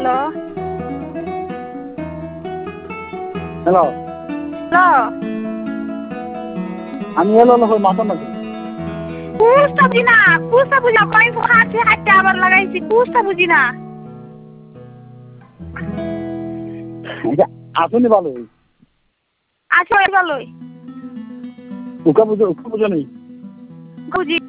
hello hello hello আমি এলো মাথা নাকি কুছটা বুঝি না কুছটা বুঝি না কই হাতে হাতে আবার লাগাইছি কুছটা বুঝি না আসুনি ভালো আচ্ছা ভালোই উকা বুঝো নেই বুঝি